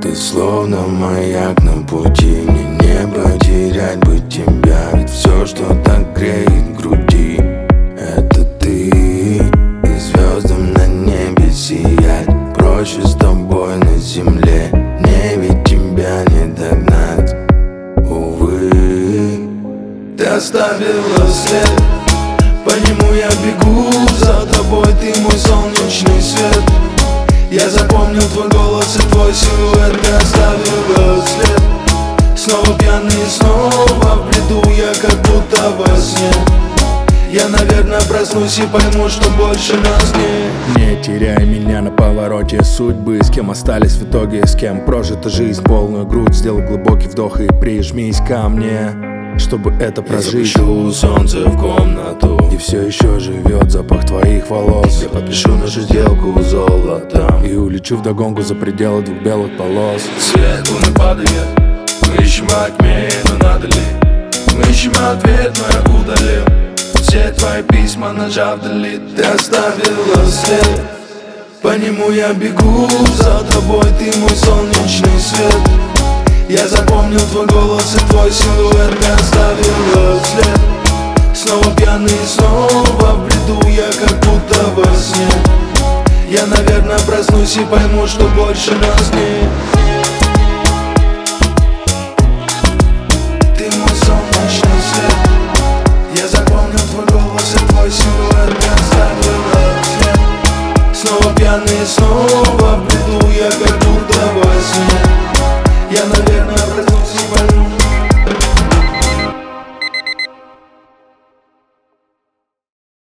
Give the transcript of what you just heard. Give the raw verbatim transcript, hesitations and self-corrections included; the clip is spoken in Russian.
Ты словно маяк на пути, мне не потерять бы тебя. Ведь все, что так греет в груди, это ты. И звездам на небе сиять проще с тобой на земле. Мне ведь тебя не догнать, увы. Ты оставила след, по нему я бегу за тобой, ты мой солнечный свет. Я запомнил твой голос и твой силуэт. Ты оставила след, снова пьяный, снова в бреду, я как будто во сне. Я, наверное, проснусь и пойму, что больше нас нет. Не теряй меня на повороте судьбы. С кем остались в итоге, с кем прожита жизнь. Полную грудь, сделай глубокий вдох и прижмись ко мне, чтобы это прожить. Я запущу солнце в комнату, и все еще живет запах твоих волос. Я подпишу нашу сделку золотом и улечу вдогонку за пределы двух белых полос. Свет луны падает, мы ищем во тьме, но надо ли? Мы ищем ответ, но я удалил все твои письма, нажав delete. Ты оставила след, по нему я бегу за тобой, ты мой солнечный свет. Я запомнил твой голос и твой силуэт. Ты оставила след, снова пьяный, снова в бреду, я как будто во сне. Я, наверное, проснусь и пойму, что больше нас нет. Ты мой солнечный свет. Я запомнил твой голос и твой силуэт. Ты оставила след, снова пьяный, снова в бреду, я как будто